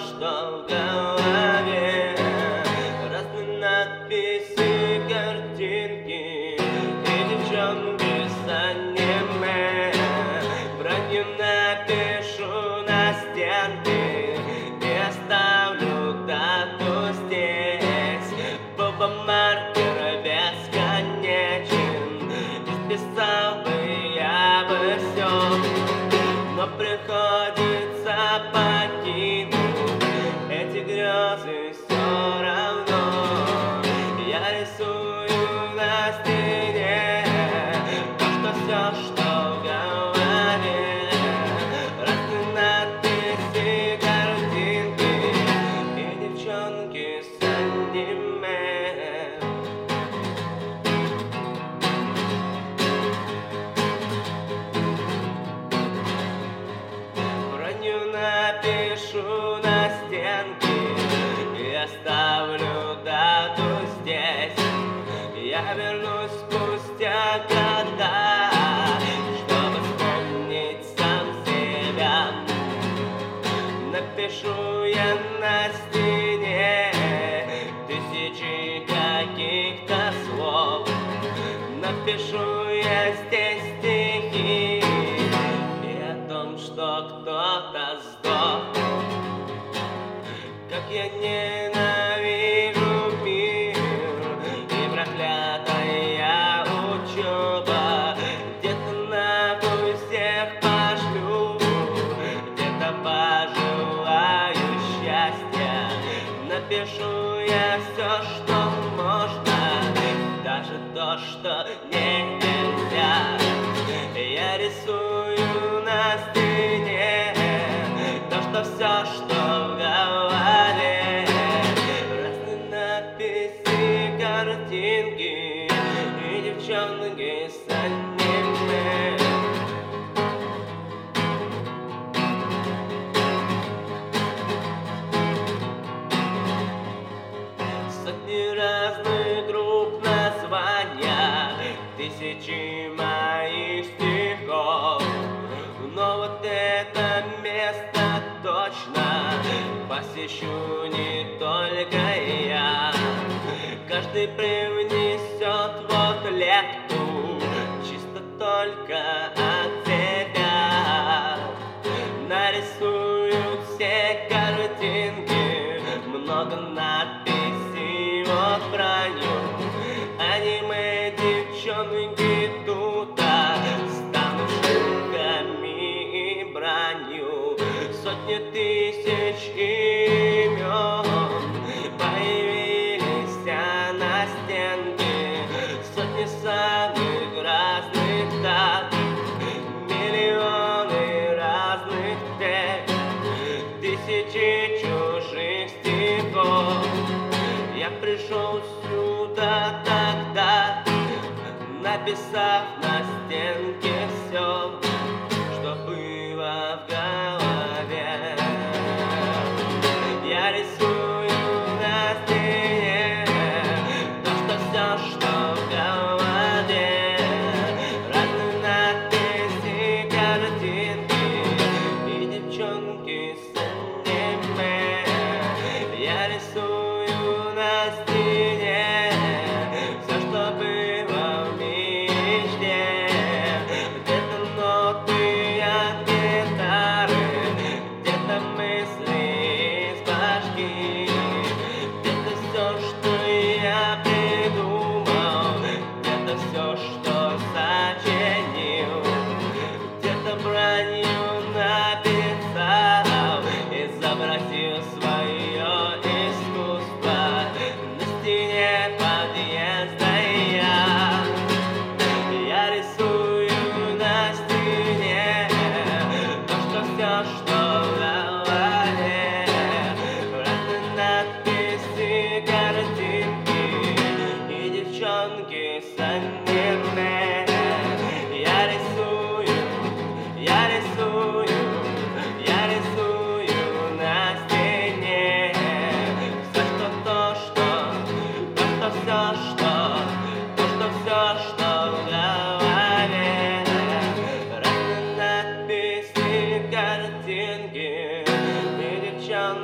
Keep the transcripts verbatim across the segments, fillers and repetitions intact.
что в голове. Разные надписи, картинки и девчонки с аниме. Бранью напишу на стенке и оставлю дату здесь. Боба-маркер бесконечен, исписал бы я бы все, но приходится покинуть эти грезы все равно. Я рисую на стене то, что все, что в голове. Разные надписи, картинки и девчонки с аниме. Броню напишу на стенке и оставлю дату здесь. Я вернусь спустя года, чтобы вспомнить сам себя. Напишу я на стене тысячи каких-то слов. Напишу я здесь стихи и о том, что кто-то сдох. Как я ненавижу мир и проклятая учеба. Где-то нахуй всех пошлю, где-то пожелаю счастья. Напишу я все, что можно, даже то, что нельзя. Я рисую на стене то, что все, что в голове. Разные надписи, картинки и девчонки с аниме. Сотни разных групп названия, тысячи моих стихов. Но вот это место точно посещу не только я. Каждый привнесет вот лепту, чисто только от себя. Нарисую все картинки, много надписей вот броню. Аниме девчонки тут станут шутками и бранью. Сотни тысяч имен появились на стенке. Сотни самых разных дат, миллионы разных тем, тысячи чужих стихов. Я пришел сюда тогда, написав на стенке все, что было в голове. Я рисую на стене то, что все, что в голове. Разные надписи, картинки и девчонки с аниме. Я рисую на стене все, что было в мечте. Где-то ноты от гитары, где-то мысли из башки, где-то все, что я придумал, где-то все, что сочинил, где-то бранью написал, изобразил свое искусство.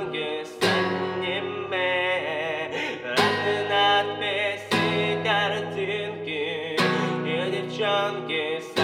девчонки с аниме, разные надписи, картинки и девчонки с